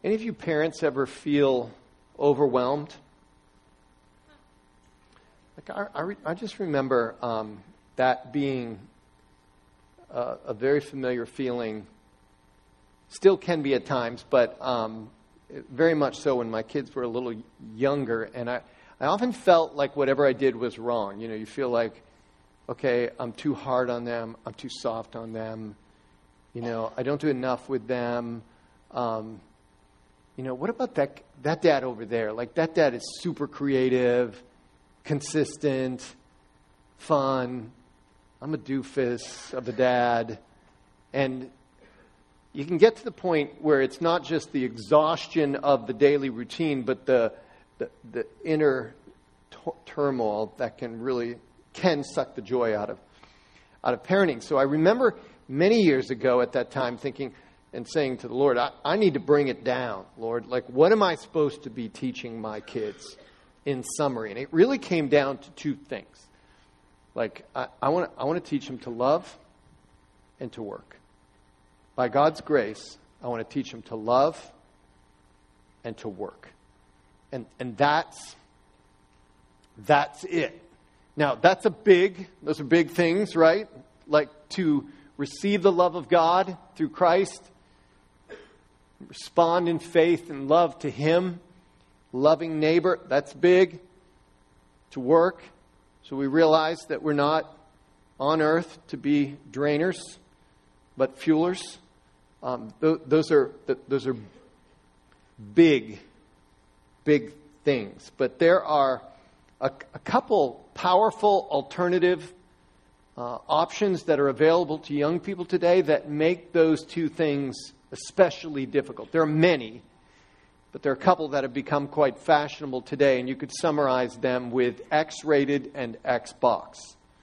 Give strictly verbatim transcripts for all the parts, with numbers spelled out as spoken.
Any of you parents ever feel overwhelmed? Like I, I, re, I just remember um, that being a, a very familiar feeling. Still can be at times, but um, very much so when my kids were a little younger. And I, I often felt like whatever I did was wrong. You know, you feel like, okay, I'm too hard on them. I'm too soft on them. You know, I don't do enough with them. Um, you know, what about that that dad over there? Like, that dad is super creative, consistent, fun. I'm a doofus of a dad. And you can get to the point where it's not just the exhaustion of the daily routine, but the the, the inner t- turmoil that can really can suck the joy out of out of parenting. So I remember many years ago at that time thinking and saying to the Lord, I, I need to bring it down, Lord. Like, what am I supposed to be teaching my kids in summary? And it really came down to two things. Like, I, I want I want to teach them to love and to work. By God's grace, I want to teach them to love and to work. And and that's that's it. Now, that's a big, those are big things, right? Like to receive the love of God through Christ, respond in faith and love to Him, loving neighbor, that's big. To work, so we realize that we're not on earth to be drainers, but fuelers. Um, th- those are th- those are big, big things. But there are a, a couple powerful alternative uh, options that are available to young people today that make those two things especially difficult. There are many, but there are a couple that have become quite fashionable today, and you could summarize them with X-rated and Xbox.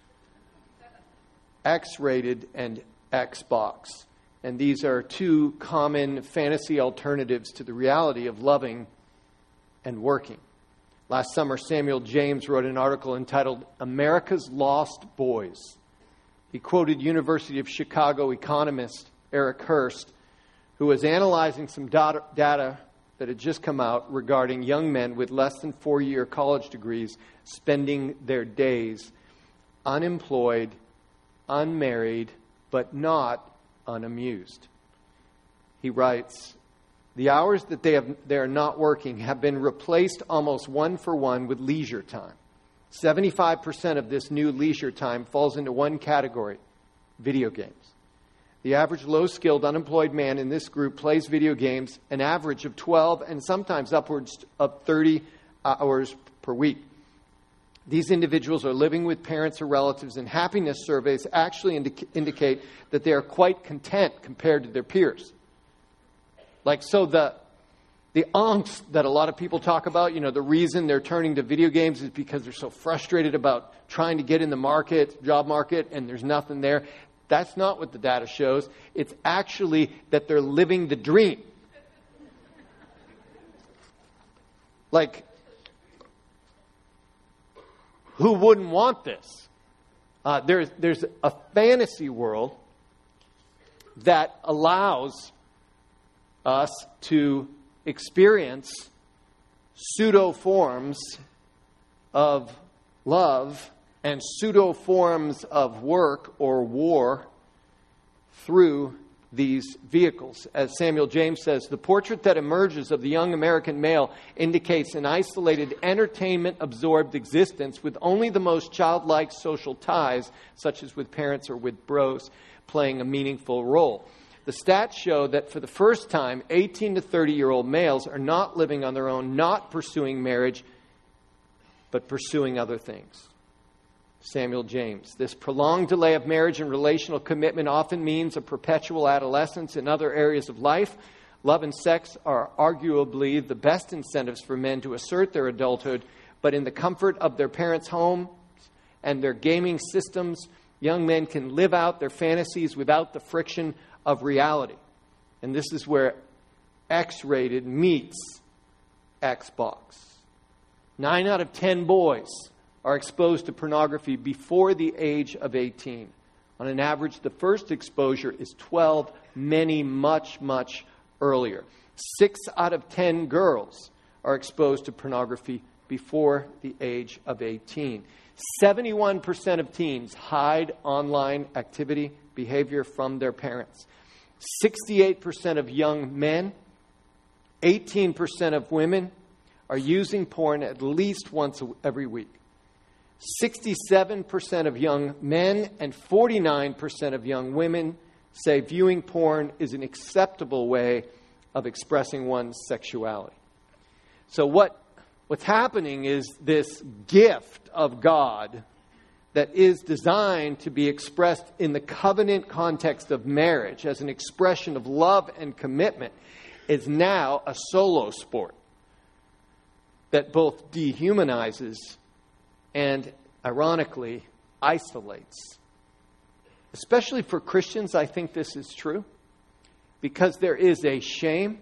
X-rated and Xbox. And these are two common fantasy alternatives to the reality of loving and working. Last summer, Samuel James wrote an article entitled America's Lost Boys. He quoted University of Chicago economist Eric Hurst, who was analyzing some data, data that had just come out regarding young men with less than four-year college degrees spending their days unemployed, unmarried, but not unamused. He writes, the hours that they have they are not working have been replaced almost one for one with leisure time. seventy-five percent of this new leisure time falls into one category, video games. The average low-skilled unemployed man in this group plays video games an average of twelve and sometimes upwards of thirty hours per week. These individuals are living with parents or relatives, and happiness surveys actually indica- indicate that they are quite content compared to their peers. Like, so the the angst that a lot of people talk about, you know, the reason they're turning to video games is because they're so frustrated about trying to get in the market, job market, and there's nothing there. That's not what the data shows. It's actually that they're living the dream. Like, who wouldn't want this? Uh, there's there's a fantasy world that allows us to experience pseudo forms of love and pseudo forms of work or war through these vehicles. As Samuel James says, the portrait that emerges of the young American male indicates an isolated, entertainment-absorbed existence with only the most childlike social ties, such as with parents or with bros, playing a meaningful role. The stats show that for the first time, eighteen to thirty-year-old males are not living on their own, not pursuing marriage, but pursuing other things. Samuel James. This prolonged delay of marriage and relational commitment often means a perpetual adolescence in other areas of life. Love and sex are arguably the best incentives for men to assert their adulthood, but in the comfort of their parents' homes and their gaming systems, young men can live out their fantasies without the friction of reality. And this is where X-rated meets Xbox. Nine out of ten boys are exposed to pornography before the age of eighteen. On an average, the first exposure is twelve, many much, much earlier. Six out of ten girls are exposed to pornography before the age of eighteen. seventy-one percent of teens hide online activity, behavior from their parents. sixty-eight percent of young men, eighteen percent of women are using porn at least once every week. sixty-seven percent of young men and forty-nine percent of young women say viewing porn is an acceptable way of expressing one's sexuality. So what what's happening is this gift of God that is designed to be expressed in the covenant context of marriage as an expression of love and commitment is now a solo sport that both dehumanizes and, ironically, isolates. Especially for Christians, I think this is true, because there is a shame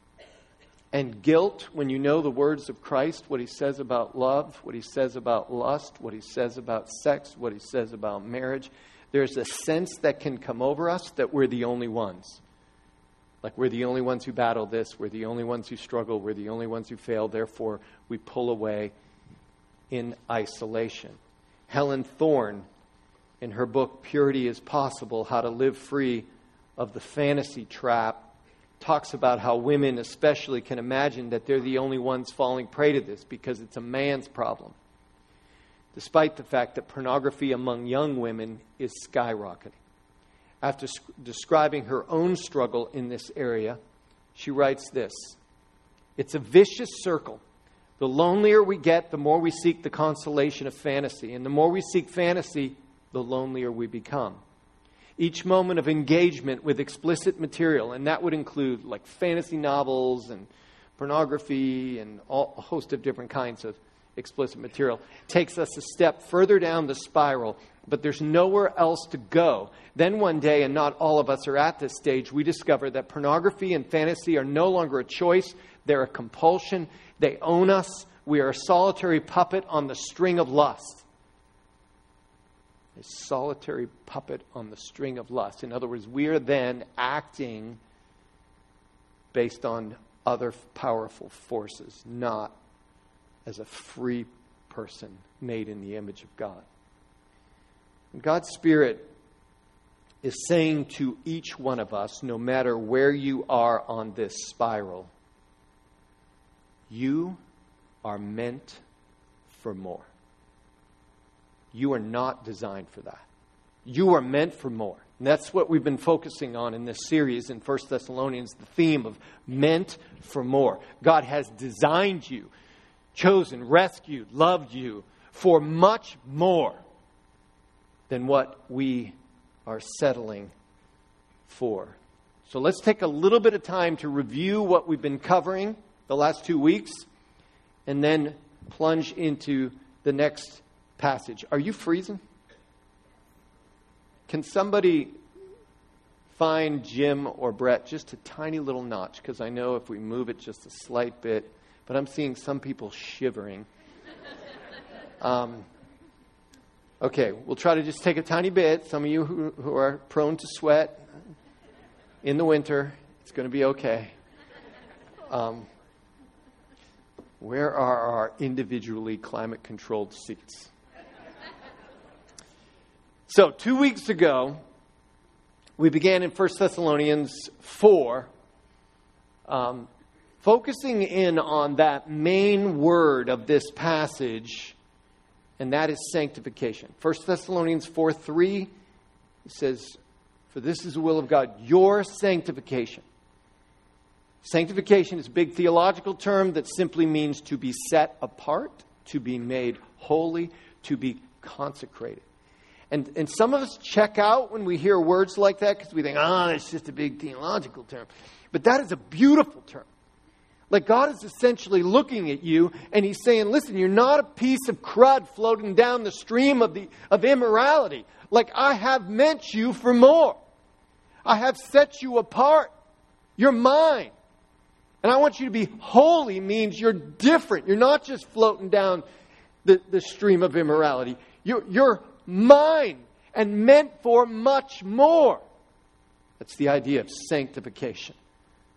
and guilt when you know the words of Christ, what He says about love, what He says about lust, what He says about sex, what He says about marriage. There's a sense that can come over us that we're the only ones. Like we're the only ones who battle this, we're the only ones who struggle, we're the only ones who fail, therefore we pull away in isolation. Helen Thorne, in her book Purity is Possible, How to Live Free of the Fantasy Trap, talks about how women especially can imagine that they're the only ones falling prey to this because it's a man's problem. Despite the fact that pornography among young women is skyrocketing. After sc- describing her own struggle in this area, she writes this: "It's a vicious circle. The lonelier we get, the more we seek the consolation of fantasy. And the more we seek fantasy, the lonelier we become. Each moment of engagement with explicit material," and that would include like fantasy novels and pornography and all, a host of different kinds of explicit material, takes us a step further down the spiral, but there's nowhere else to go. Then one day, and not all of us are at this stage, we discover that pornography and fantasy are no longer a choice, they're a compulsion, they own us, we are a solitary puppet on the string of lust. A solitary puppet on the string of lust. In other words, we are then acting based on other powerful forces, not as a free person made in the image of God. And God's Spirit is saying to each one of us, no matter where you are on this spiral, you are meant for more. You are not designed for that. You are meant for more. And that's what we've been focusing on in this series in First Thessalonians, the theme of meant for more. God has designed you, chosen, rescued, loved you for much more than what we are settling for. So let's take a little bit of time to review what we've been covering the last two weeks and then plunge into the next passage. Are you freezing? Can somebody find Jim or Brett just a tiny little notch? Because I know if we move it just a slight bit, but I'm seeing some people shivering. Um, okay, we'll try to just take a tiny bit. Some of you who, who are prone to sweat in the winter, it's going to be okay. Um, where are our individually climate-controlled seats? So, two weeks ago, we began in First Thessalonians four, um, focusing in on that main word of this passage, and that is sanctification. First Thessalonians four three says, "For this is the will of God, your sanctification." Sanctification is a big theological term that simply means to be set apart, to be made holy, to be consecrated. And, and some of us check out when we hear words like that because we think, ah, oh, it's just a big theological term. But that is a beautiful term. Like God is essentially looking at you and He's saying, listen, you're not a piece of crud floating down the stream of the of immorality. Like I have meant you for more. I have set you apart. You're mine. And I want you to be holy means you're different. You're not just floating down the, the stream of immorality. You're, you're mine and meant for much more. That's the idea of sanctification.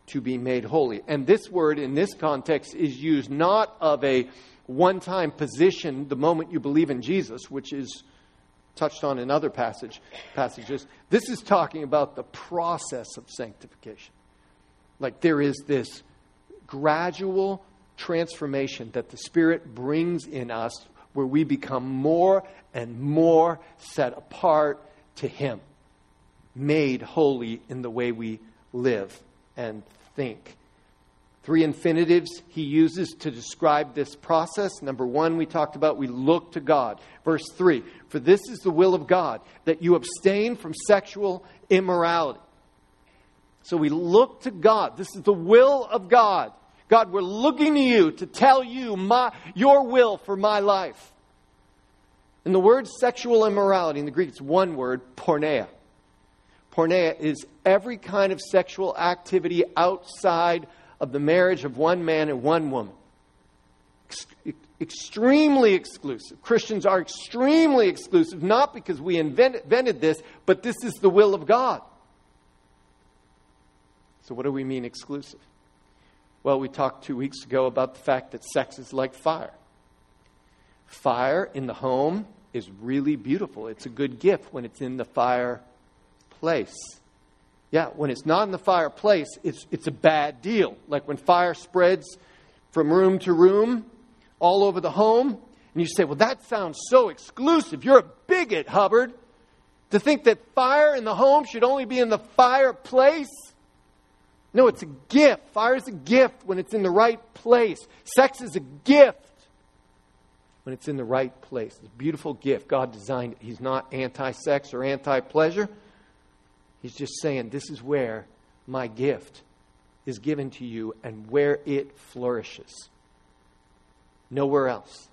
to be made holy. And this word in this context is used not of a one-time position the moment you believe in Jesus, which is touched on in other passage, passages. This is talking about the process of sanctification. Like there is this gradual transformation that the Spirit brings in us where we become more and more set apart to Him, made holy in the way we live and think. Three infinitives He uses to describe this process. Number one, we talked about, we look to God. Verse three, for this is the will of God, that you abstain from sexual immorality. So we look to God. This is the will of God. God, we're looking to you to tell you my, your will for my life. And the word sexual immorality in the Greek, it's one word, porneia. Porneia is every kind of sexual activity outside of the marriage of one man and one woman. Ex- extremely exclusive. Christians are extremely exclusive, not because we invented, invented this, but this is the will of God. So what do we mean exclusive? Well, we talked two weeks ago about the fact that sex is like fire. Fire in the home is really beautiful. It's a good gift when it's in the fireplace. Yeah, when it's not in the fireplace, it's it's a bad deal. Like when fire spreads from room to room, all over the home, and you say, well, that sounds so exclusive. You're a bigot, Hubbard, to think that fire in the home should only be in the fireplace. No, it's a gift. Fire is a gift when it's in the right place. Sex is a gift when it's in the right place. It's a beautiful gift. God designed it. He's not anti-sex or anti-pleasure. He's just saying, this is where my gift is given to you and where it flourishes. Nowhere else.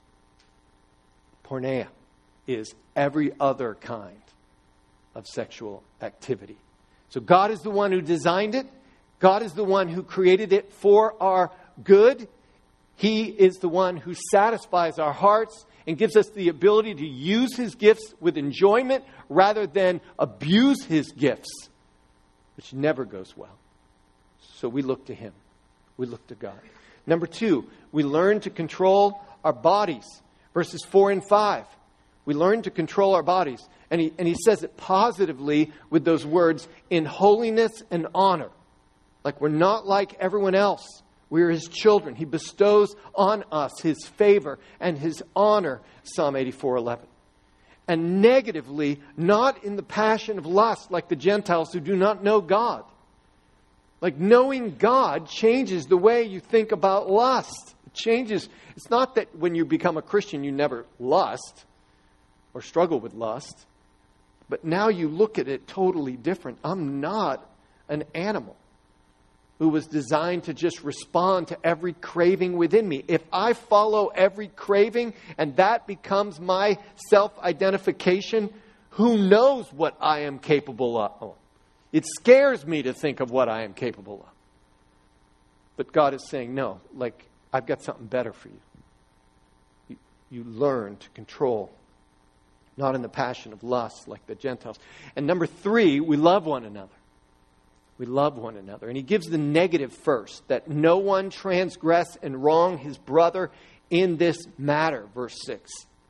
Porneia is every other kind of sexual activity. So God is the one who designed it. God is the one who created it for our good. He is the one who satisfies our hearts and gives us the ability to use His gifts with enjoyment rather than abuse His gifts, which never goes well. So we look to Him. We look to God. Number two, we learn to control our bodies. Verses four and five. We learn to control our bodies. And he, and he says it positively with those words, in holiness and honor. Like we're not like everyone else. We are His children. He bestows on us His favor and His honor, Psalm eighty-four eleven. And negatively, not in the passion of lust like the Gentiles who do not know God. Like knowing God changes the way you think about lust. It changes. It's not that when you become a Christian you never lust or struggle with lust. But now you look at it totally different. I'm not an animal who was designed to just respond to every craving within me. If I follow every craving and that becomes my self-identification, who knows what I am capable of? It scares me to think of what I am capable of. But God is saying, no, like, I've got something better for you. You, you learn to control, not in the passion of lust like the Gentiles. And number three, we love one another. We love one another. And he gives the negative first, that no one transgress and wrong his brother in this matter, verse six.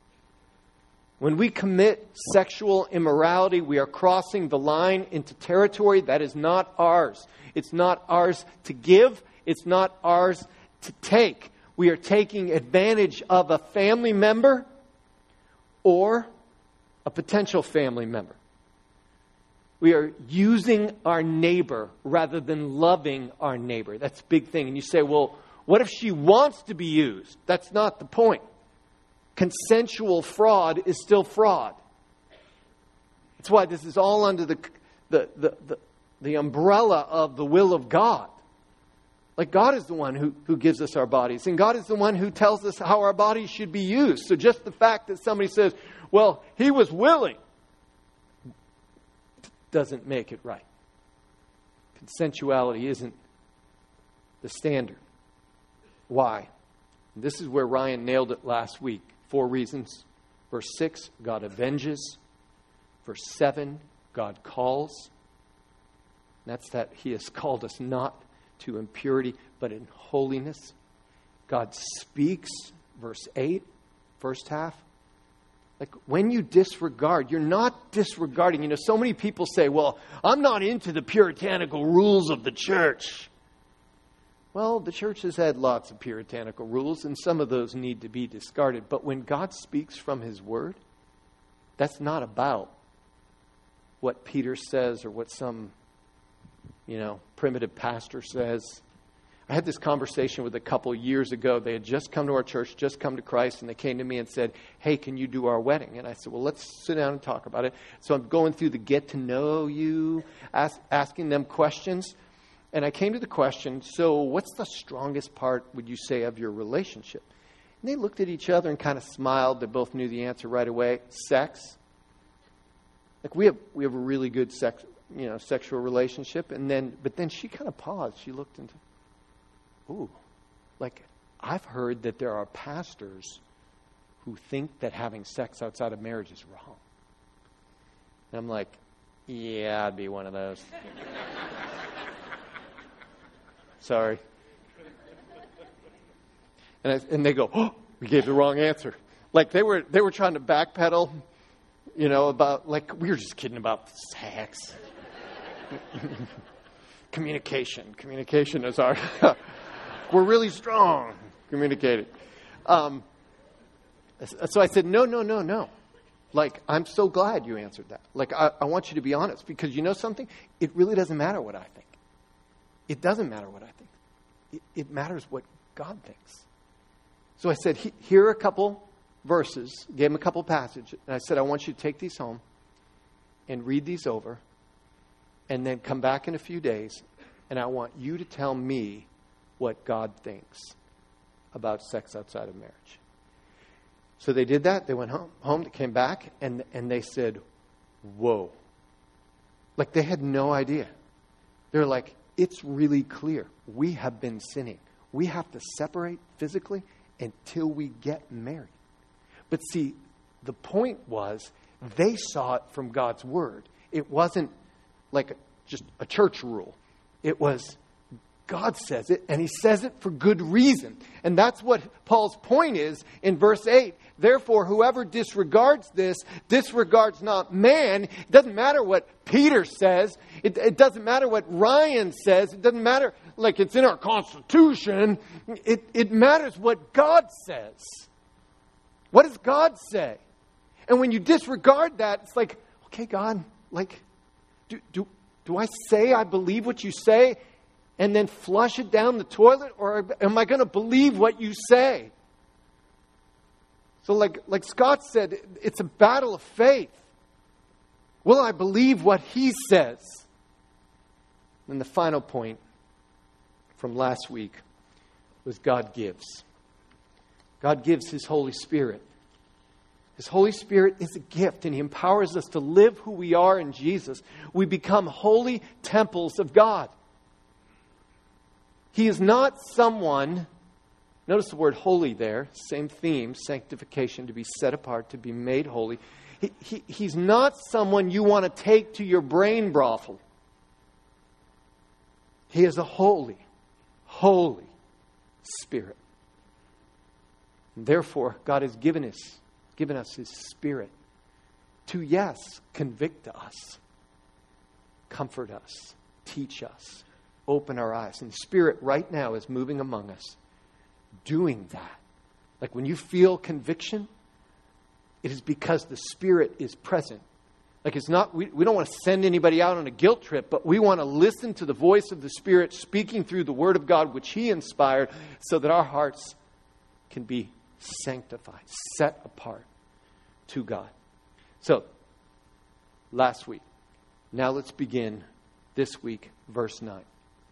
When we commit sexual immorality, we are crossing the line into territory that is not ours. It's not ours to give. It's not ours to take. We are taking advantage of a family member or a potential family member. We are using our neighbor rather than loving our neighbor. That's a big thing. And you say, well, what if she wants to be used? That's not the point. Consensual fraud is still fraud. That's why this is all under the, the, the, the, the umbrella of the will of God. Like God is the one who, who gives us our bodies. And God is the one who tells us how our bodies should be used. So just the fact that somebody says, well, he was willing, doesn't make it right. Consensuality isn't the standard. Why? This is where Ryan nailed it last week. Four reasons. Verse six, God avenges. Verse seven, God calls. And that's that He has called us not to impurity, but in holiness. God speaks, verse eight, first half. Like when you disregard, you're not disregarding. You know, so many people say, well, I'm not into the puritanical rules of the church. Well, the church has had lots of puritanical rules, and some of those need to be discarded. But when God speaks from His Word, that's not about what Peter says or what some, you know, primitive pastor says. I had this conversation with a couple years ago. They had just come to our church, just come to Christ, and they came to me and said, hey, can you do our wedding? And I said, well, let's sit down and talk about it. So I'm going through the get to know you, ask, asking them questions. And I came to the question, so what's the strongest part, would you say, of your relationship? And they looked at each other and kind of smiled. They both knew the answer right away. Sex. Like we have we have a really good sex, you know, sexual relationship. And then, but then she kind of paused. She looked into, ooh, like I've heard that there are pastors who think that having sex outside of marriage is wrong. And I'm like, yeah, I'd be one of those. Sorry. And I, and they go, oh, we gave the wrong answer. Like they were they were trying to backpedal, you know, about like we were just kidding about sex. Communication. Communication is our we're really strong communicating. Um, so I said, no, no, no, no. Like, I'm so glad you answered that. Like, I, I want you to be honest because you know something? It really doesn't matter what I think. It doesn't matter what I think. It, it matters what God thinks. So I said, here are a couple verses, gave him a couple passages. And I said, I want you to take these home and read these over and then come back in a few days. And I want you to tell me what God thinks about sex outside of marriage. So they did that. They went home, home they came back, and, and they said, whoa. Like they had no idea. They're like, it's really clear. We have been sinning. We have to separate physically until we get married. But see, the point was they saw it from God's Word. It wasn't like just a church rule. It was God says it, and He says it for good reason. And that's what Paul's point is in verse eight. Therefore, whoever disregards this, disregards not man. It doesn't matter what Peter says. It, it doesn't matter what Ryan says. It doesn't matter like it's in our Constitution. It, it matters what God says. What does God say? And when you disregard that, it's like, okay, God, like, do, do, do I say I believe what you say and then flush it down the toilet? Or am I going to believe what you say? So like, like Scott said, it's a battle of faith. Will I believe what He says? And the final point from last week was God gives. God gives His Holy Spirit. His Holy Spirit is a gift, and He empowers us to live who we are in Jesus. We become holy temples of God. He is not someone, notice the word holy there, same theme, sanctification, to be set apart, to be made holy. He, he, he's not someone you want to take to your brain brothel. He is a holy, holy Spirit. And therefore, God has given us, given us His Spirit to, yes, convict us, comfort us, teach us, open our eyes. And the Spirit right now is moving among us, doing that. Like when you feel conviction, it is because the Spirit is present. Like it's not, we, we don't want to send anybody out on a guilt trip, but we want to listen to the voice of the Spirit speaking through the Word of God, which He inspired, so that our hearts can be sanctified, set apart to God. So, last week. Now let's begin this week, verse nine.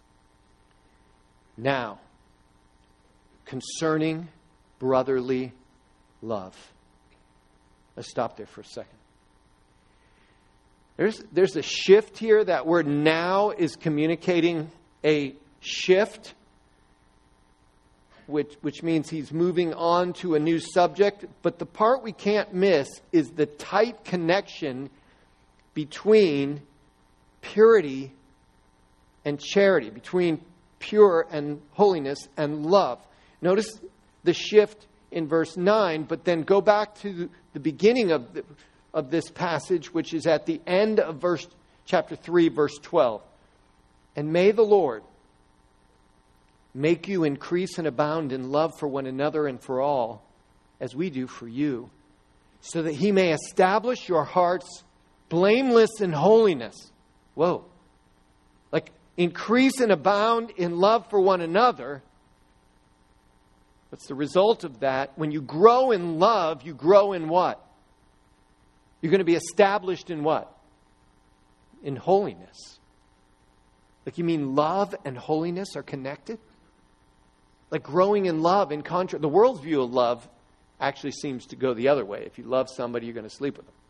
Now, concerning brotherly love. Let's stop there for a second. There's, there's a shift here. That word now is communicating a shift, which, which means he's moving on to a new subject. But the part we can't miss is the tight connection between purity and charity, between pure and holiness and love. Notice the shift in verse nine, but then go back to the beginning of the, of this passage, which is at the end of verse chapter three, verse twelve. And may the Lord make you increase and abound in love for one another and for all, as we do for you, so that He may establish your hearts blameless in holiness. Whoa. Like, increase and abound in love for one another. What's the result of that? When you grow in love, you grow in what? You're going to be established in what? In holiness. Like, you mean love and holiness are connected? Like, growing in love, in contrast, the world's view of love actually seems to go the other way. If you love somebody, you're going to sleep with them.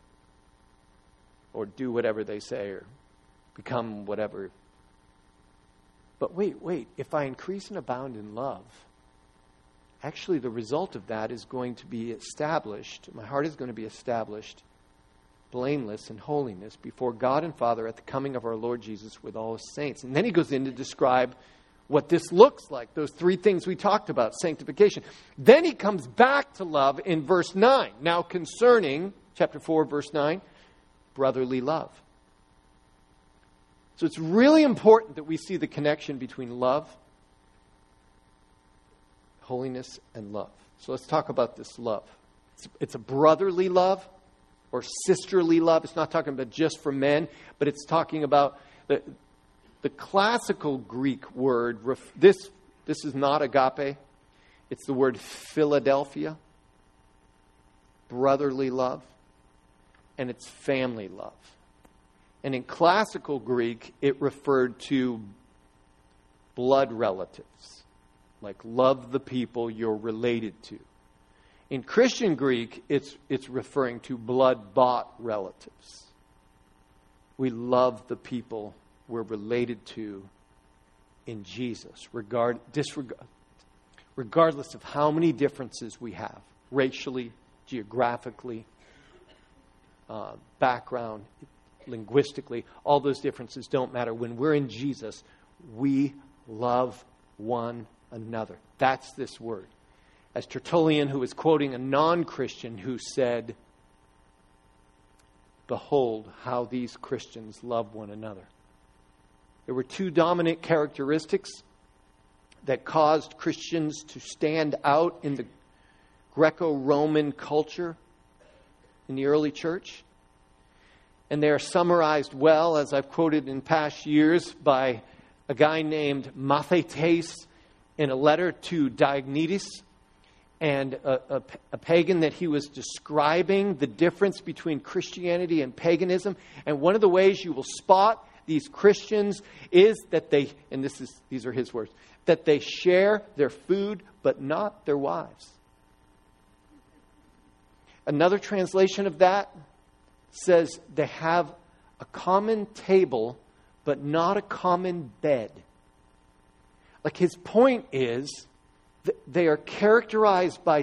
Or do whatever they say, or become whatever. But wait, wait. If I increase and abound in love, actually the result of that is going to be established. My heart is going to be established blameless in holiness before God and Father at the coming of our Lord Jesus with all His saints. And then he goes in to describe what this looks like. Those three things we talked about, sanctification. Then he comes back to love in verse nine. Now concerning, chapter four, verse nine, brotherly love. So it's really important that we see the connection between love, holiness, and love. So let's talk about this love. It's, it's a brotherly love or sisterly love. It's not talking about just for men, but it's talking about the, the classical Greek word. This, this is not agape. It's the word Philadelphia. Brotherly love. And it's family love. And in classical Greek, it referred to blood relatives. Like, love the people you're related to. In Christian Greek, it's it's referring to blood-bought relatives. We love the people we're related to in Jesus, regard, disregard, regardless of how many differences we have, racially, geographically, uh, background, linguistically. All those differences don't matter. When we're in Jesus, we love one another. That's this word. As Tertullian, who was quoting a non-Christian who said, "Behold how these Christians love one another." There were two dominant characteristics that caused Christians to stand out in the Greco-Roman culture in the early church. And they are summarized well, as I've quoted in past years, by a guy named Mathetes in a letter to Diognetus, and a, a, a pagan that he was describing the difference between Christianity and paganism. And one of the ways you will spot these Christians is that they, and this is these are his words, that they share their food but not their wives. Another translation of that says they have a common table but not a common bed. Like, his point is that they are characterized by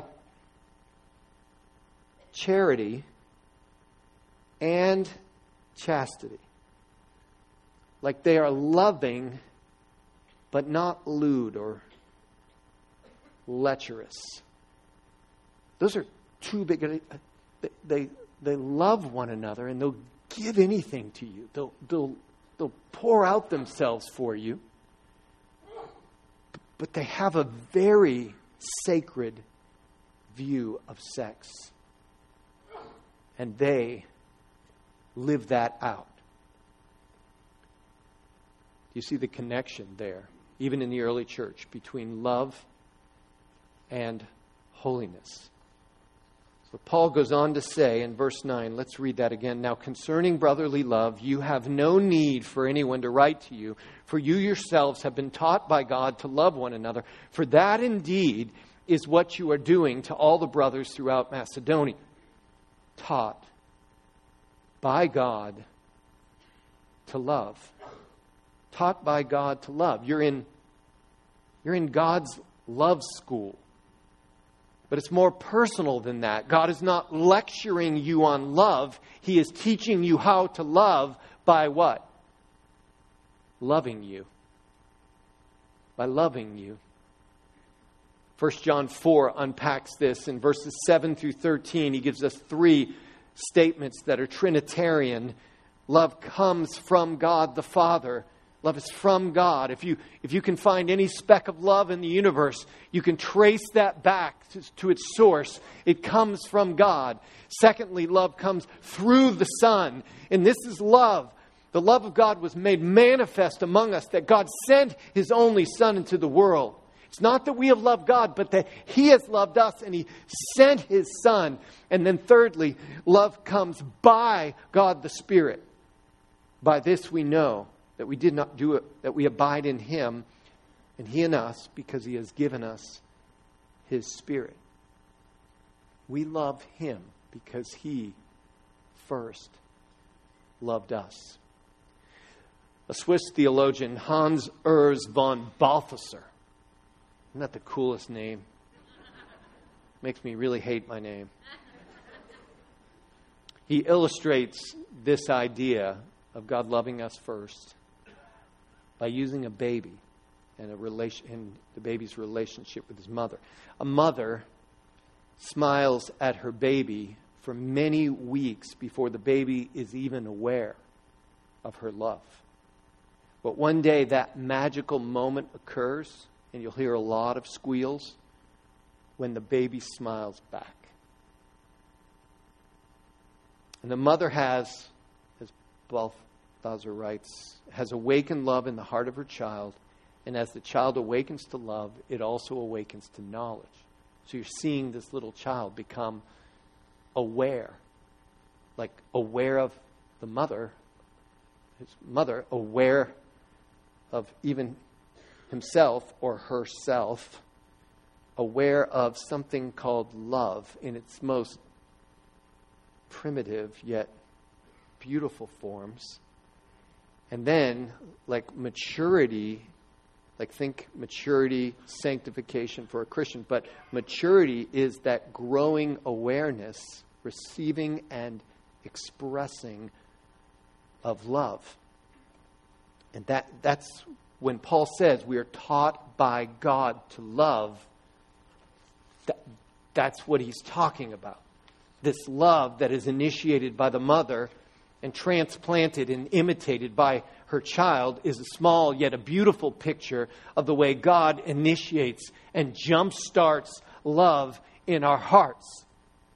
charity and chastity. Like, they are loving but not lewd or lecherous. Those are two big... They, they, they love one another, and they'll give anything to you. They'll, they'll, they'll pour out themselves for you. But they have a very sacred view of sex. And they live that out. You see the connection there, even in the early church, between love and holiness. So Paul goes on to say in verse nine, let's read that again. Now concerning brotherly love, you have no need for anyone to write to you, for you yourselves have been taught by God to love one another. For that indeed is what you are doing to all the brothers throughout Macedonia. Taught by God to love. Taught by God to love. You're in, you're in God's love school. But it's more personal than that. God is not lecturing you on love. He is teaching you how to love by what? Loving you. by loving you. First John four unpacks this in verses seven through thirteen. He gives us three statements that are Trinitarian. Love comes from God the Father. Love is from God. If you, if you can find any speck of love in the universe, you can trace that back to, to its source. It comes from God. Secondly, love comes through the Son. And this is love. The love of God was made manifest among us, that God sent His only Son into the world. It's not that we have loved God, but that He has loved us and He sent His Son. And then thirdly, love comes by God the Spirit. By this we know that we did not do it, that we abide in Him and He in us, because He has given us His Spirit. We love Him because He first loved us. A Swiss theologian, Hans Urs von Balthasar. Isn't that the coolest name? Makes me really hate my name. He illustrates this idea of God loving us first by using a baby and a relation, and the baby's relationship with his mother. A mother smiles at her baby for many weeks before the baby is even aware of her love. But one day that magical moment occurs, and you'll hear a lot of squeals when the baby smiles back. And the mother has, as Balthasar writes, has awakened love in the heart of her child. And as the child awakens to love, it also awakens to knowledge. So you're seeing this little child become aware, like aware of the mother, his mother, aware of even himself or herself, aware of something called love in its most primitive yet beautiful forms. And then, like maturity, like think maturity, sanctification for a Christian, but maturity is that growing awareness, receiving and expressing of love. And that that's when Paul says we are taught by God to love, that, that's what he's talking about. This love that is initiated by the mother and transplanted and imitated by her child is a small yet a beautiful picture of the way God initiates and jumpstarts love in our hearts.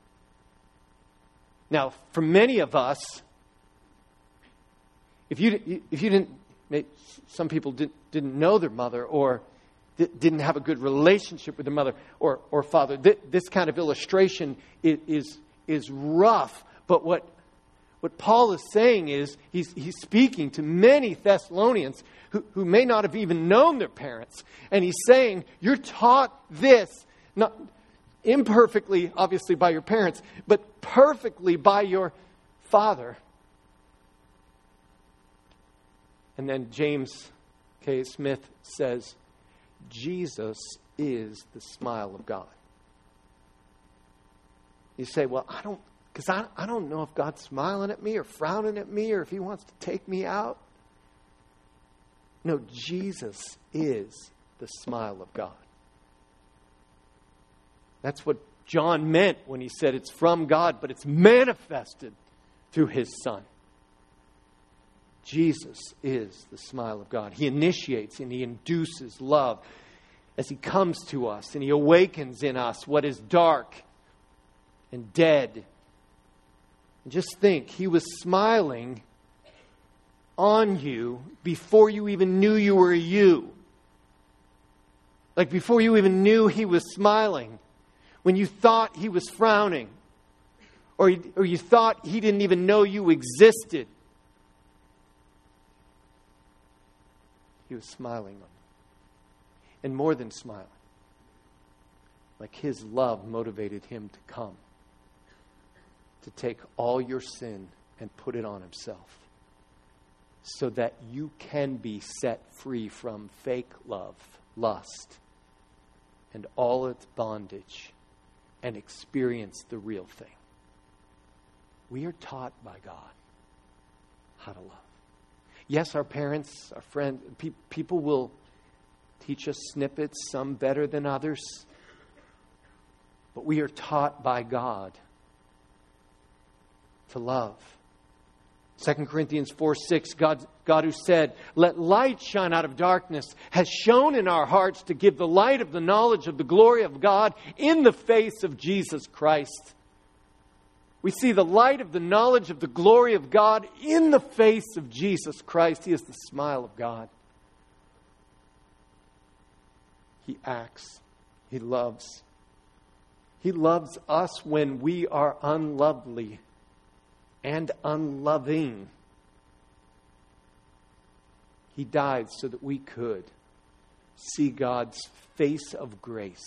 Now, for many of us, if you if you didn't, some people didn't didn't know their mother or didn't have a good relationship with their mother or or father. This kind of illustration is is rough, but what what Paul is saying is he's he's speaking to many Thessalonians who, who may not have even known their parents, and he's saying you're taught this not imperfectly, obviously, by your parents, but perfectly by your Father. And then James K. Smith says, Jesus is the smile of God. You say, well, I don't, because I, I don't know if God's smiling at me or frowning at me or if He wants to take me out. No, Jesus is the smile of God. That's what John meant when he said it's from God, but it's manifested through His Son. Jesus is the smile of God. He initiates and He induces love as He comes to us and He awakens in us what is dark and dead. And just think, He was smiling on you before you even knew you were you. Like before you even knew He was smiling. When you thought He was frowning. Or you, or you thought He didn't even know you existed. He was smiling on you. And more than smiling. Like His love motivated Him to come. To take all your sin and put it on Himself. So that you can be set free from fake love, lust, and all its bondage. And experience the real thing. We are taught by God how to love. Yes, our parents, our friends, pe- people will teach us snippets, some better than others. But we are taught by God to love. Second Corinthians four six, God, God who said, "Let light shine out of darkness," has shone in our hearts to give the light of the knowledge of the glory of God in the face of Jesus Christ. We see the light of the knowledge of the glory of God in the face of Jesus Christ. He is the smile of God. He acts. He loves. He loves us when we are unlovely and unloving. He died so that we could see God's face of grace.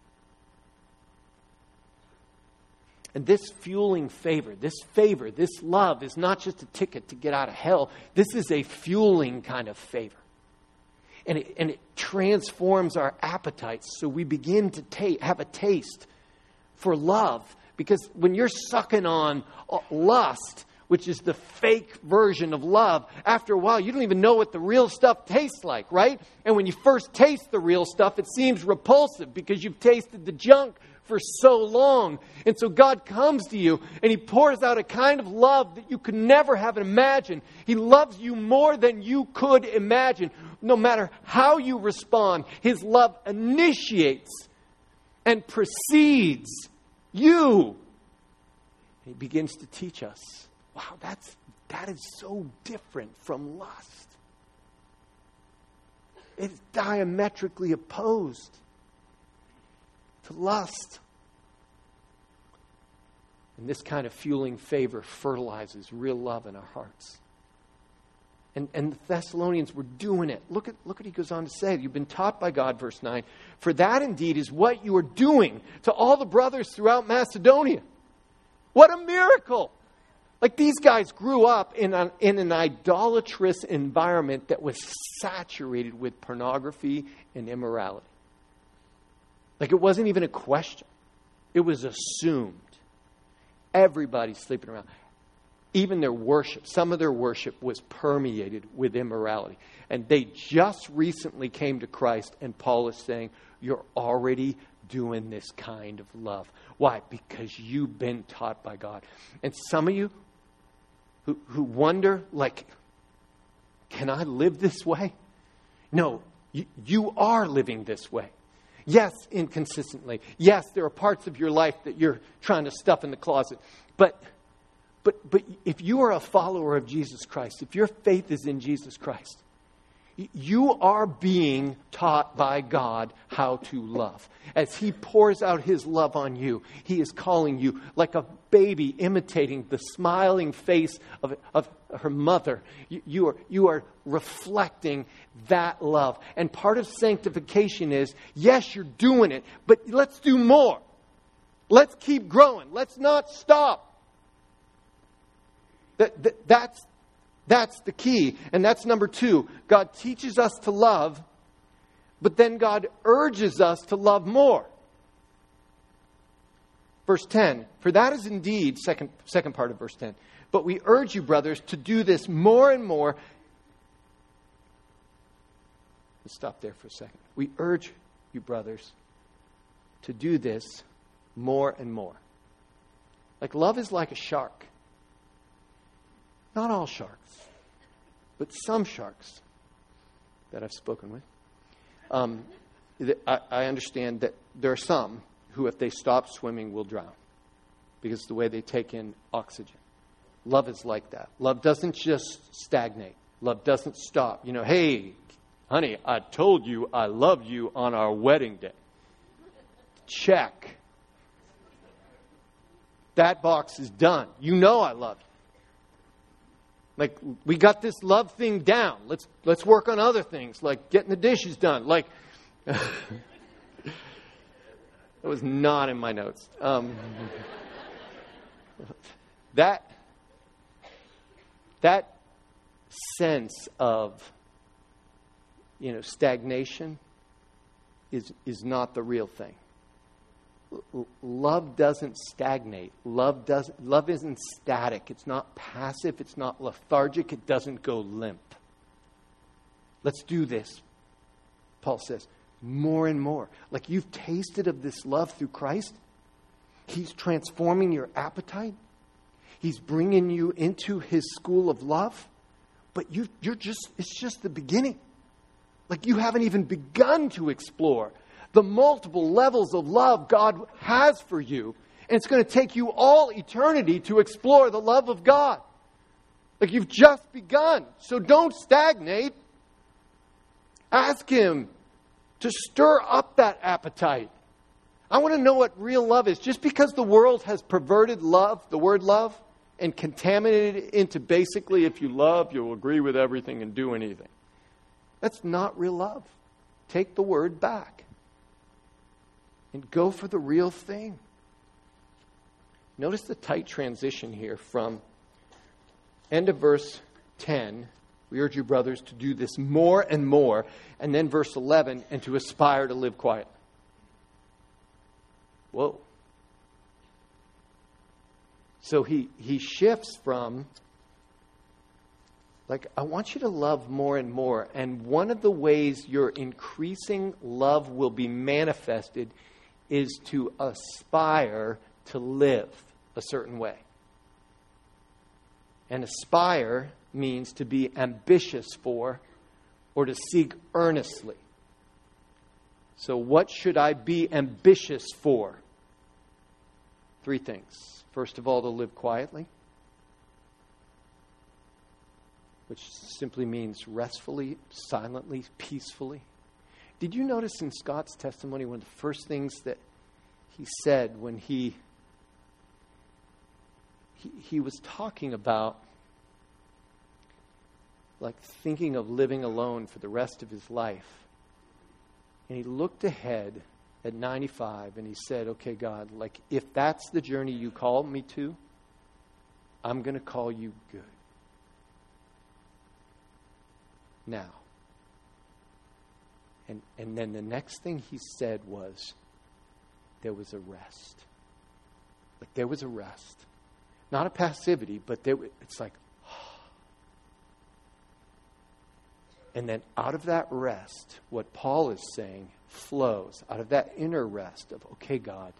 And this fueling favor, this favor, this love is not just a ticket to get out of hell. This is a fueling kind of favor. And it, and it transforms our appetites so we begin to ta- have a taste for love. Because when you're sucking on lust, which is the fake version of love, after a while you don't even know what the real stuff tastes like, right? And when you first taste the real stuff, it seems repulsive because you've tasted the junk for so long. And so God comes to you and He pours out a kind of love that you could never have imagined. He loves you more than you could imagine. No matter how you respond, His love initiates and precedes you. He begins to teach us, wow, that's that is so different from lust. It's diametrically opposed to lust. And this kind of fueling favor fertilizes real love in our hearts. And, and the Thessalonians were doing it. Look at, look what he goes on to say. You've been taught by God, verse nine. For that indeed is what you are doing to all the brothers throughout Macedonia. What a miracle! Like these guys grew up in an, in an idolatrous environment that was saturated with pornography and immorality. Like it wasn't even a question. It was assumed. Everybody's sleeping around. Even their worship, some of their worship was permeated with immorality. And they just recently came to Christ, and Paul is saying, you're already doing this kind of love. Why? Because you've been taught by God. And some of you who, who wonder, like, can I live this way? No, you, you are living this way. Yes, inconsistently. Yes, there are parts of your life that you're trying to stuff in the closet. But... But but if you are a follower of Jesus Christ, if your faith is in Jesus Christ, you are being taught by God how to love. As He pours out His love on you, He is calling you like a baby imitating the smiling face of, of her mother. You, you are, you are reflecting that love. And part of sanctification is, yes, you're doing it, but let's do more. Let's keep growing. Let's not stop. That, that, that's, that's the key. And that's number two. God teaches us to love, but then God urges us to love more. Verse ten. For that is indeed, second, second part of verse ten. But we urge you, brothers, to do this more and more. Let's stop there for a second. We urge you, brothers, to do this more and more. Like love is like a shark. Not all sharks, but some sharks that I've spoken with. Um, I, I understand that there are some who, if they stop swimming, will drown because of the way they take in oxygen. Love is like that. Love doesn't just stagnate. Love doesn't stop. You know, hey, honey, I told you I love you on our wedding day. Check. That box is done. You know I love you. Like, we got this love thing down. Let's let's work on other things, like getting the dishes done. Like, that was not in my notes. Um, that, that sense of, you know, stagnation is is not the real thing. Love doesn't stagnate. Love doesn't. Love isn't static. It's not passive. It's not lethargic. It doesn't go limp. Let's do this Paul says, more and more. Like you've tasted of this love through Christ. He's transforming your appetite. He's bringing you into his school of love. But you, you're just, it's just the beginning. Like you haven't even begun to explore the multiple levels of love God has for you. And it's going to take you all eternity to explore the love of God. Like you've just begun. So don't stagnate. Ask him to stir up that appetite. I want to know what real love is. Just because the world has perverted love, the word love, and contaminated it into basically if you love, you'll agree with everything and do anything. That's not real love. Take the word back and go for the real thing. Notice the tight transition here from end of verse ten. We urge you, brothers, to do this more and more. And then verse eleven, and to aspire to live quietly. Whoa. So he, he shifts from, like, I want you to love more and more. And one of the ways your increasing love will be manifested is to aspire to live a certain way. And aspire means to be ambitious for or to seek earnestly. So what should I be ambitious for? Three things. First of all, to live quietly, which simply means restfully, silently, peacefully. Did you notice in Scott's testimony one of the first things that he said when he he, he was talking about like thinking of living alone for the rest of his life? And he looked ahead at ninety-five and he said, okay, God, like if that's the journey you called me to, I'm going to call you good. Now. And, and then the next thing he said was, there was a rest. Like there was a rest. Not a passivity, but there, it's like, and then out of that rest, what Paul is saying flows out of that inner rest of, okay, God,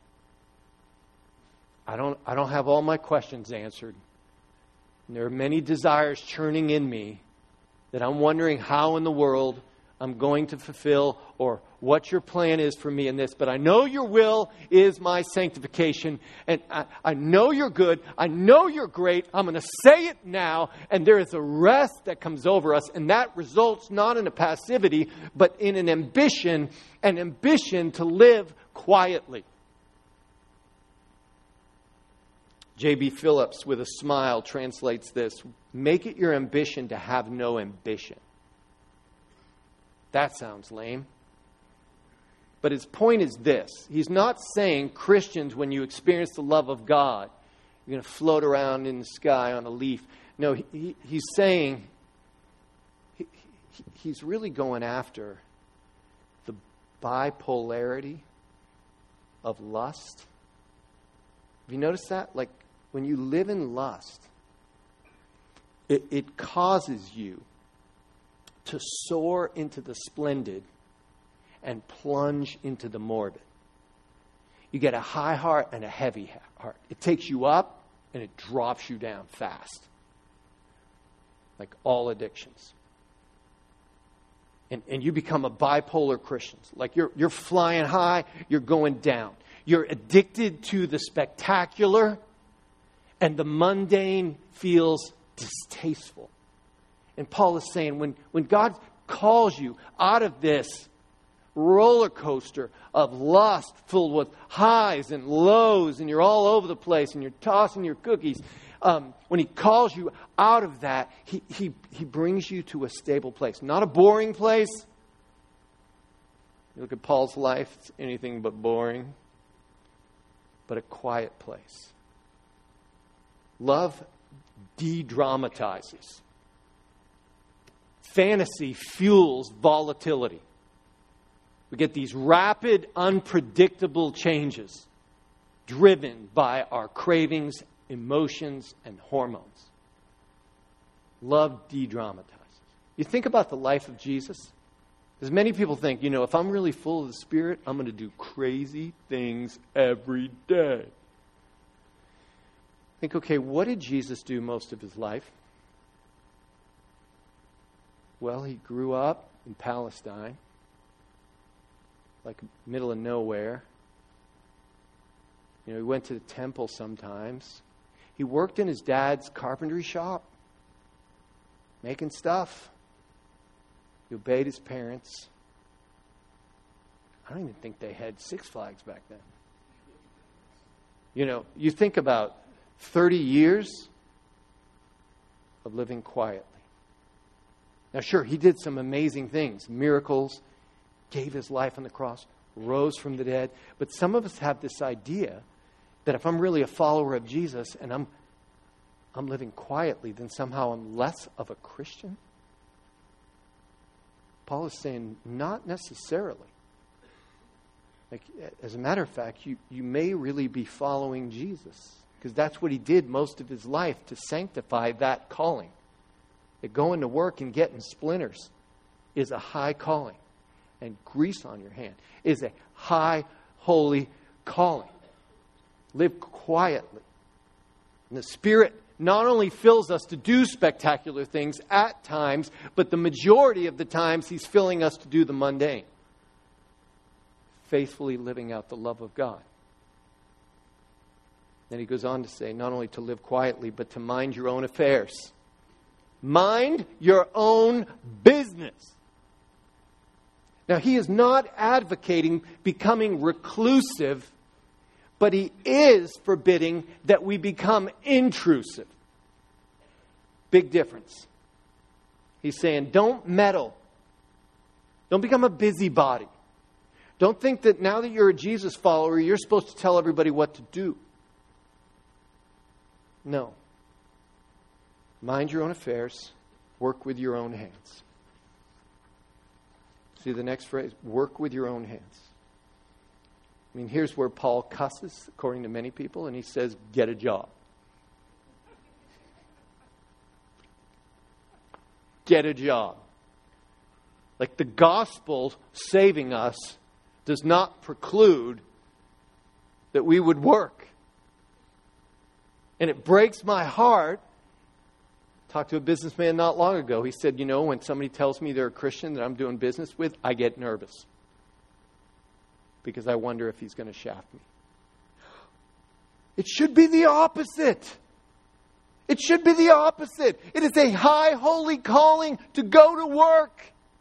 I don't, I don't have all my questions answered. And there are many desires churning in me that I'm wondering how in the world I'm going to fulfill or what your plan is for me in this. But I know your will is my sanctification. And I, I know you're good. I know you're great. I'm going to say it now. And there is a rest that comes over us. And that results not in a passivity, but in an ambition, an ambition to live quietly. J B Phillips, with a smile, translates this: make it your ambition to have no ambition. That sounds lame. But his point is this. He's not saying, Christians, when you experience the love of God, you're going to float around in the sky on a leaf. No, he, he, he's saying, he, he, he's really going after the bipolarity of lust. Have you noticed that? Like, when you live in lust, it, it causes you to soar into the splendid and plunge into the morbid. You get a high heart and a heavy heart. It takes you up and it drops you down fast. Like all addictions. And, and you become a bipolar Christian. Like you're, you're flying high, you're going down. You're addicted to the spectacular, and the mundane feels distasteful. And Paul is saying, when, when God calls you out of this roller coaster of lust filled with highs and lows, and you're all over the place, and you're tossing your cookies, um, when he calls you out of that, he, he, he brings you to a stable place. Not a boring place. You look at Paul's life, it's anything but boring. But a quiet place. Love de-dramatizes. Fantasy fuels volatility. We get these rapid, unpredictable changes driven by our cravings, emotions, and hormones. Love de-dramatizes. You think about the life of Jesus. As many people think, you know, if I'm really full of the Spirit, I'm going to do crazy things every day. Think, okay, what did Jesus do most of his life? Well, he grew up in Palestine, like middle of nowhere. You know, he went to the temple sometimes. He worked in his dad's carpentry shop, making stuff. He obeyed his parents. I don't even think they had Six Flags back then. You know, you think about thirty years of living quietly. Now, sure, he did some amazing things, miracles, gave his life on the cross, rose from the dead. But some of us have this idea that if I'm really a follower of Jesus and I'm I'm living quietly, then somehow I'm less of a Christian. Paul is saying, not necessarily. Like, as a matter of fact, you, you may really be following Jesus, because that's what he did most of his life to sanctify that calling. That going to work and getting splinters is a high calling. And grease on your hand is a high, holy calling. Live quietly. And the Spirit not only fills us to do spectacular things at times, but the majority of the times he's filling us to do the mundane. Faithfully living out the love of God. Then he goes on to say, not only to live quietly, but to mind your own affairs. Mind your own business. Now, he is not advocating becoming reclusive, but he is forbidding that we become intrusive. Big difference. He's saying, don't meddle. Don't become a busybody. Don't think that now that you're a Jesus follower, you're supposed to tell everybody what to do. No. Mind your own affairs. Work with your own hands. See the next phrase? Work with your own hands. I mean, here's where Paul cusses, according to many people, and he says, get a job. Get a job. Like, the gospel saving us does not preclude that we would work. And it breaks my heart. Talked to a businessman not long ago. He said, you know, when somebody tells me they're a Christian that I'm doing business with, I get nervous. Because I wonder if he's going to shaft me. It should be the opposite. It should be the opposite. It is a high, holy calling to go to work.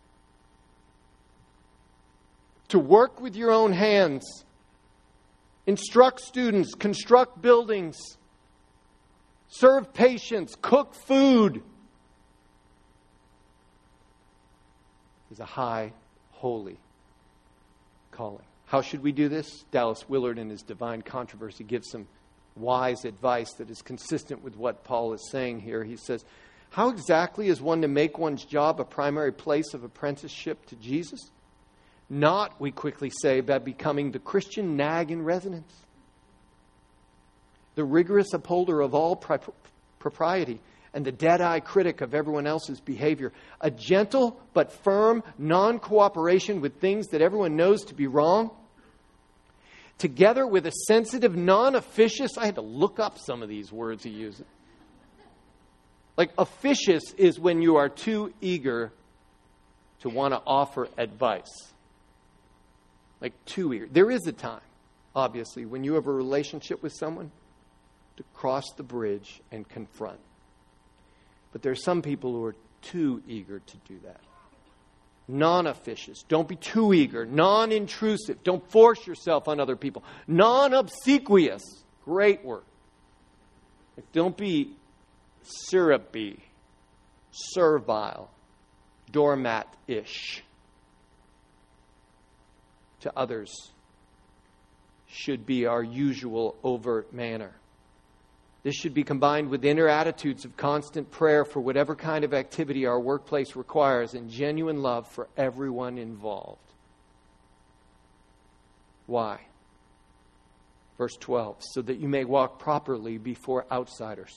To work with your own hands. Instruct students, construct buildings. Serve patients, cook food. Is a high, holy calling. How should we do this? Dallas Willard, in his Divine Controversy, gives some wise advice that is consistent with what Paul is saying here. He says, how exactly is one to make one's job a primary place of apprenticeship to Jesus? Not, we quickly say, by becoming the Christian nag in residence. The rigorous upholder of all pri- propriety and the dead-eye critic of everyone else's behavior. A gentle but firm non-cooperation with things that everyone knows to be wrong. Together with a sensitive non-officious, I had to look up some of these words he uses. Like, officious is when you are too eager to want to offer advice. Like, too eager. There is a time, obviously, when you have a relationship with someone, to cross the bridge and confront. But there are some people who are too eager to do that. Non-officious. Don't be too eager. Non-intrusive. Don't force yourself on other people. Non-obsequious. Great word. Like, don't be syrupy, servile, doormat-ish to others. Should be our usual overt manner. This should be combined with inner attitudes of constant prayer for whatever kind of activity our workplace requires and genuine love for everyone involved. Why? Verse twelve, so that you may walk properly before outsiders.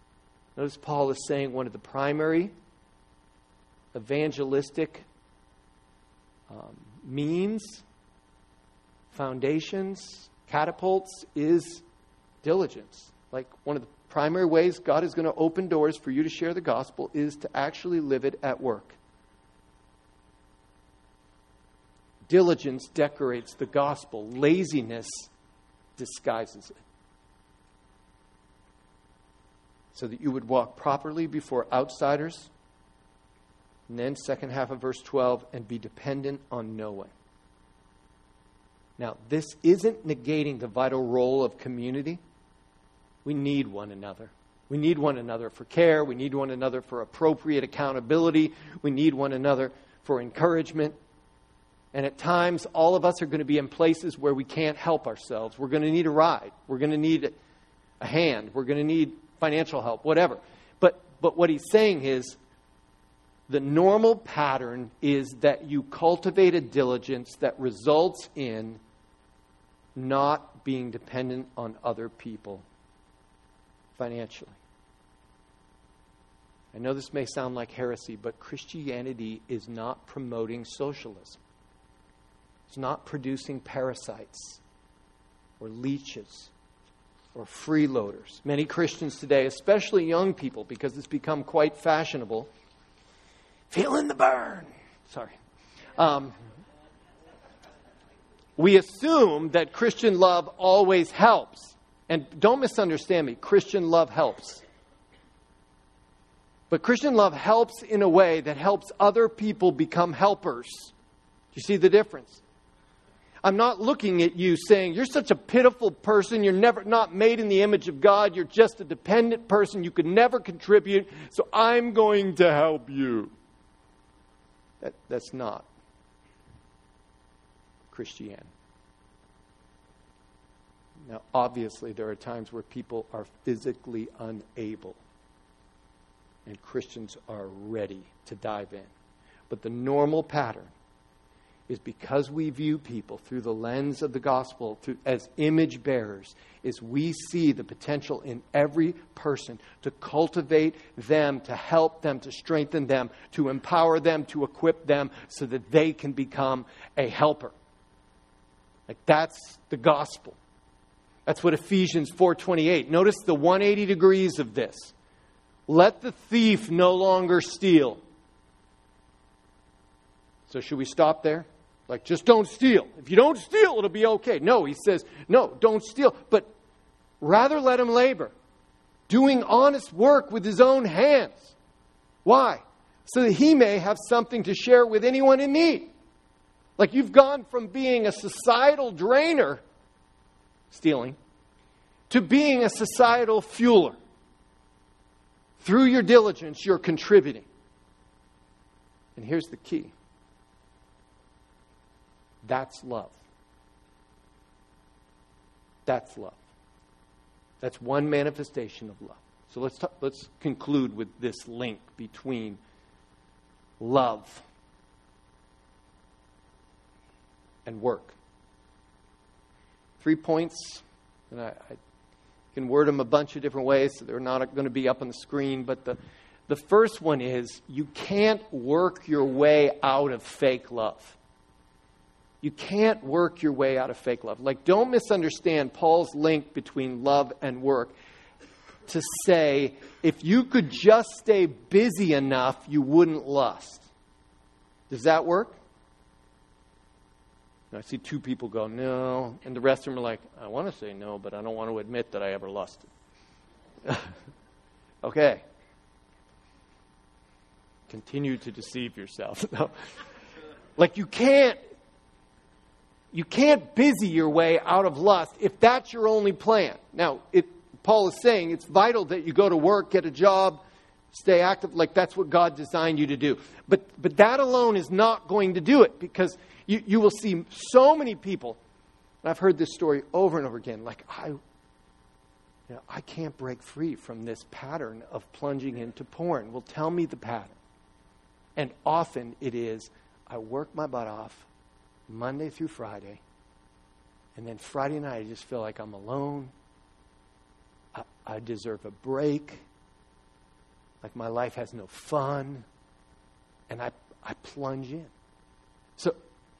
Notice Paul is saying one of the primary evangelistic um, means, foundations, catapults is diligence. Like one of the primary ways God is going to open doors for you to share the gospel is to actually live it at work. Diligence decorates the gospel. Laziness disguises it. So that you would walk properly before outsiders. And then second half of verse twelve, and be dependent on no one. Now, this isn't negating the vital role of community. We need one another. We need one another for care. We need one another for appropriate accountability. We need one another for encouragement. And at times, all of us are going to be in places where we can't help ourselves. We're going to need a ride. We're going to need a hand. We're going to need financial help, whatever. But but what he's saying is, the normal pattern is that you cultivate a diligence that results in not being dependent on other people financially. I know this may sound like heresy, but Christianity is not promoting socialism. It's not producing parasites or leeches or freeloaders. Many Christians today, especially young people, because it's become quite fashionable, feeling the burn. Sorry. Um, we assume that Christian love always helps. And don't misunderstand me. Christian love helps. But Christian love helps in a way that helps other people become helpers. Do you see the difference? I'm not looking at you saying, you're such a pitiful person. You're never not made in the image of God. You're just a dependent person. You could never contribute. So I'm going to help you. That, that's not Christianity. Now, obviously, there are times where people are physically unable. And Christians are ready to dive in. But the normal pattern is, because we view people through the lens of the gospel through, as image bearers, is we see the potential in every person to cultivate them, to help them, to strengthen them, to empower them, to equip them so that they can become a helper. Like, that's the gospel. That's what Ephesians four twenty-eight. Notice the one hundred eighty degrees of this. Let the thief no longer steal. So should we stop there? Like, just don't steal. If you don't steal, it'll be okay. No, he says, no, don't steal. But rather let him labor, doing honest work with his own hands. Why? So that he may have something to share with anyone in need. Like, you've gone from being a societal drainer, stealing, to being a societal fueler. Through your diligence, you're contributing. And here's the key. That's love. That's love. That's one manifestation of love. So let's talk, let's conclude with this link between love and work. Three points, and I, I can word them a bunch of different ways, so they're not going to be up on the screen. But the, the first one is, you can't work your way out of fake love. You can't work your way out of fake love. Like, don't misunderstand Paul's link between love and work to say, if you could just stay busy enough, you wouldn't lust. Does that work? And I see two people go, no. And the rest of them are like, I want to say no, but I don't want to admit that I ever lusted. Okay. Continue to deceive yourself. No. Like, you can't, you can't busy your way out of lust if that's your only plan. Now, it, Paul is saying it's vital that you go to work, get a job, stay active. Like, that's what God designed you to do. But but that alone is not going to do it, because you, you will see so many people, and I've heard this story over and over again, like, I, you know, I can't break free from this pattern of plunging into porn. Well, tell me the pattern. And often it is, I work my butt off Monday through Friday, and then Friday night I just feel like I'm alone. I, I deserve a break. Like, my life has no fun. And I, I plunge in. So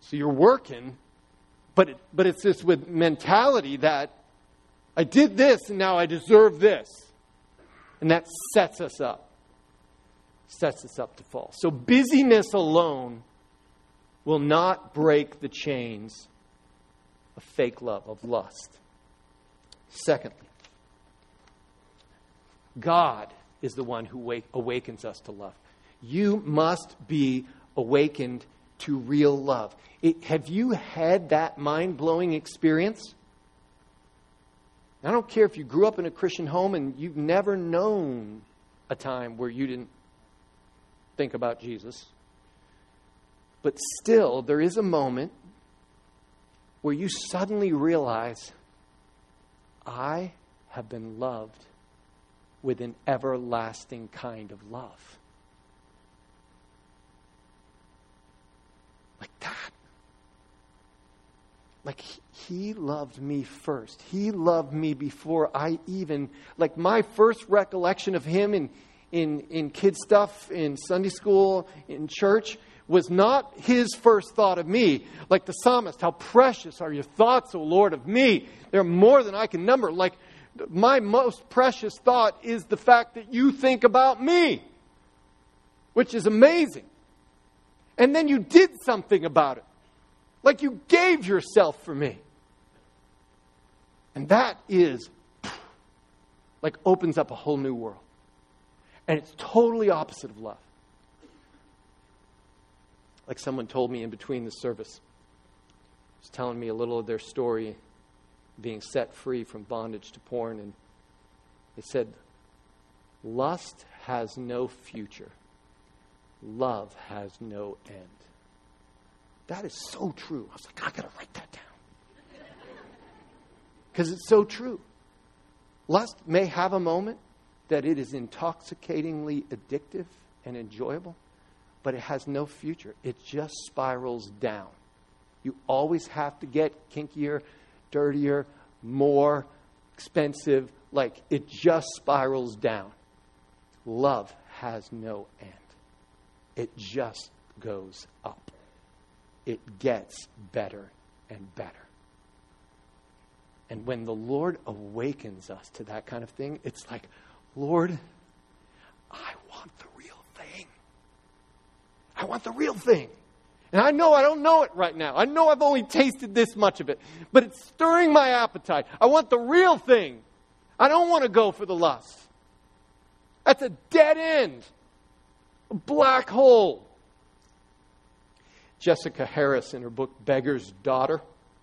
So you're working, but it, but it's this with mentality that I did this and now I deserve this. And that sets us up. Sets us up to fall. So busyness alone will not break the chains of fake love, of lust. Secondly, God is the one who wake, awakens us to love. You must be awakened to real love. It, have you had that mind-blowing experience? I don't care if you grew up in a Christian home and you've never known a time where you didn't think about Jesus. But still, there is a moment where you suddenly realize, I have been loved with an everlasting kind of love. Like that. Like he, he loved me first. He loved me before I even, like my first recollection of him in, in, in kid stuff, in Sunday school, in church, was not his first thought of me. Like the psalmist, how precious are your thoughts, O Lord, of me. They're more than I can number. Like my most precious thought is the fact that you think about me, which is amazing. And then you did something about it. Like you gave yourself for me. And that is, like, opens up a whole new world. And it's totally opposite of love. Like someone told me in between the service, was telling me a little of their story, being set free from bondage to porn. And they said, lust has no future. Love has no end. That is so true. I was like, I got to write that down. Because it's so true. Lust may have a moment that it is intoxicatingly addictive and enjoyable, but it has no future. It just spirals down. You always have to get kinkier, dirtier, more expensive. Like, it just spirals down. Love has no end. It just goes up. It gets better and better. And when the Lord awakens us to that kind of thing, it's like, Lord, I want the real thing. I want the real thing. And I know I don't know it right now. I know I've only tasted this much of it. But it's stirring my appetite. I want the real thing. I don't want to go for the lust. That's a dead end. A black hole. Jessica Harris, in her book Beggar's Daughter,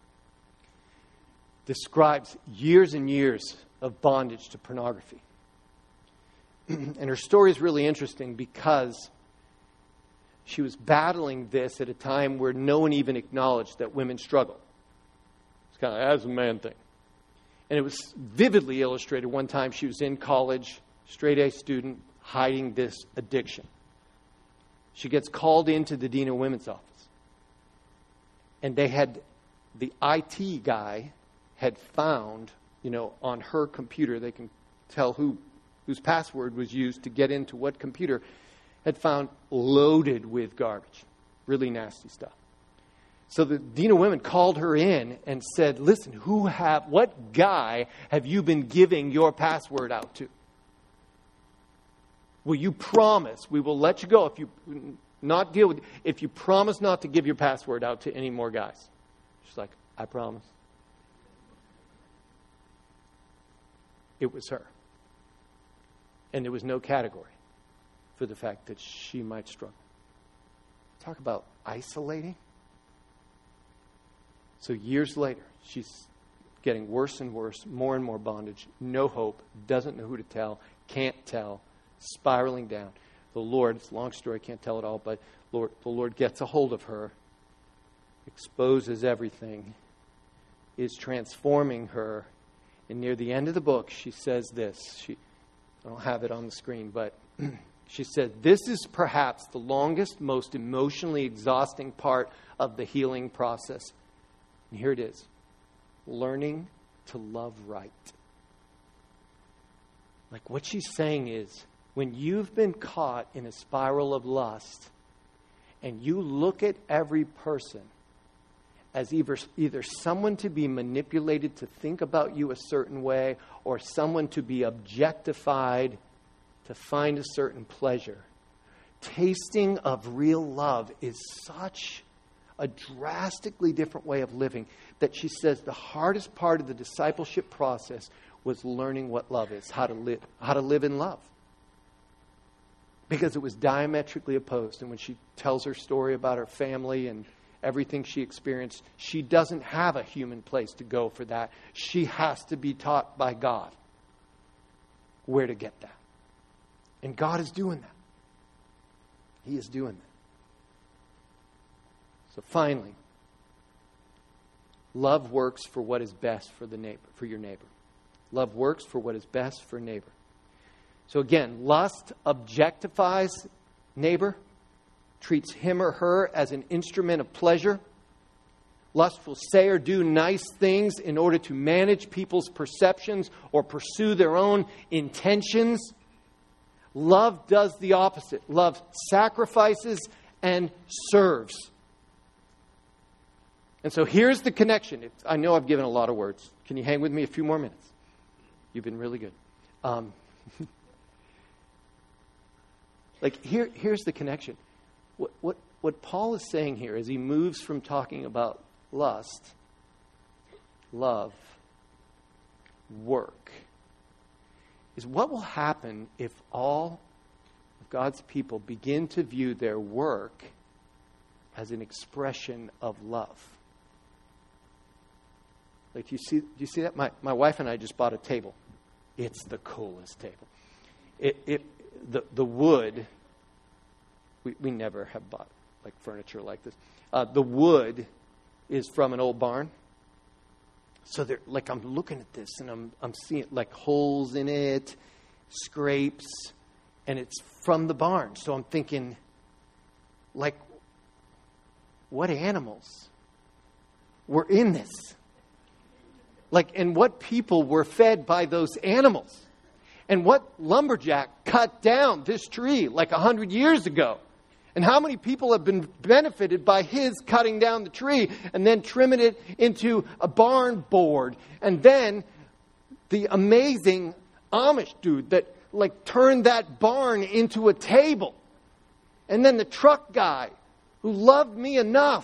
describes years and years of bondage to pornography. And her story is really interesting because she was battling this at a time where no one even acknowledged that women struggle. It's kind of, that's a man thing. And it was vividly illustrated one time she was in college, straight A student, hiding this addiction. She gets called into the Dean of Women's office. And they had, the I T guy had found, you know, on her computer, they can tell who whose password was used to get into what computer, had found loaded with garbage. Really nasty stuff. So the Dean of Women called her in and said, listen, who have, what guy have you been giving your password out to? Will you promise we will let you go if you not deal with, if you promise not to give your password out to any more guys? She's like, I promise. It was her. And there was no category for the fact that she might struggle. Talk about isolating. So years later, she's getting worse and worse, more and more bondage, no hope, doesn't know who to tell, can't tell, spiraling down. The Lord, it's a long story, I can't tell it all, but Lord, the Lord gets a hold of her, exposes everything, is transforming her. And near the end of the book, she says this. She, I don't have it on the screen, but she said, this is perhaps the longest, most emotionally exhausting part of the healing process. And here it is. Learning to love right. Like what she's saying is, when you've been caught in a spiral of lust, and you look at every person as either, either someone to be manipulated to think about you a certain way, or someone to be objectified to find a certain pleasure. Tasting of real love is such a drastically different way of living that she says the hardest part of the discipleship process was learning what love is, how to live, how to live in love. Because it was diametrically opposed. And when she tells her story about her family and everything she experienced, she doesn't have a human place to go for that. She has to be taught by God where to get that. And God is doing that. He is doing that. So finally, love works for what is best for the neighbor, for your neighbor. Love works for what is best for neighbor. So again, lust objectifies neighbor, treats him or her as an instrument of pleasure. Lust will say or do nice things in order to manage people's perceptions or pursue their own intentions. Love does the opposite. Love sacrifices and serves. And so here's the connection. It's, I know I've given a lot of words. Can you hang with me a few more minutes? You've been really good. Um, like here, here's the connection. What, what, what Paul is saying here as he moves from talking about lust, love, work, is what will happen if all of God's people begin to view their work as an expression of love. Like, do you see, do you see that? My, my wife and I just bought a table. It's the coolest table. It, it, the, the wood, we, we never have bought like furniture like this. Uh, the wood is from an old barn. So they're like, I'm looking at this and I'm I'm seeing like holes in it, scrapes, and it's from the barn. So I'm thinking, like, what animals were in this? Like, and what people were fed by those animals? And what lumberjack cut down this tree like a hundred years ago? And how many people have been benefited by his cutting down the tree and then trimming it into a barn board? And then the amazing Amish dude that like turned that barn into a table. And then the truck guy who loved me enough.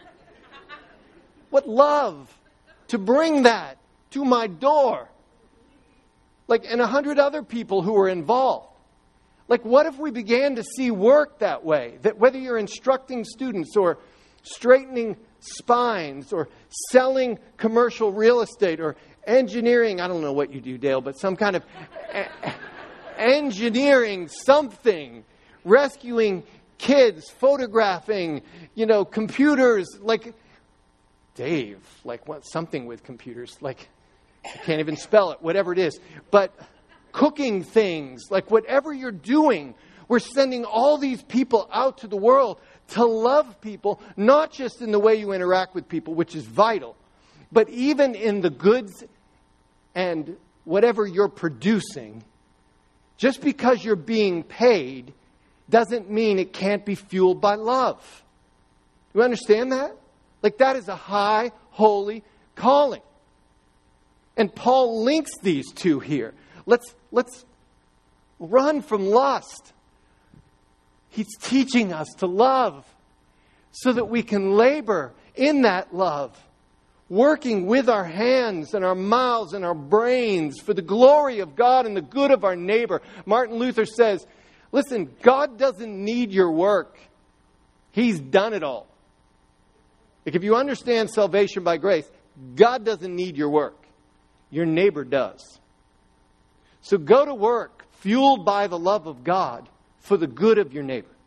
What love to bring that to my door. Like, and a hundred other people who were involved. Like, what if we began to see work that way? That whether you're instructing students or straightening spines or selling commercial real estate or engineering, I don't know what you do, Dale, but some kind of a- engineering something, rescuing kids, photographing, you know, computers, like Dave, like what, something with computers, like I can't even spell it, whatever it is, but cooking things, like whatever you're doing, we're sending all these people out to the world to love people, not just in the way you interact with people, which is vital, but even in the goods and whatever you're producing. Just because you're being paid doesn't mean it can't be fueled by love. Do you understand that? Like, that is a high, holy calling. And Paul links these two here. Let's, let's run from lust. He's teaching us to love so that we can labor in that love, working with our hands and our mouths and our brains for the glory of God and the good of our neighbor. Martin Luther says, listen, God doesn't need your work. He's done it all. Like, if you understand salvation by grace, God doesn't need your work. Your neighbor does. So go to work, fueled by the love of God, for the good of your neighbor.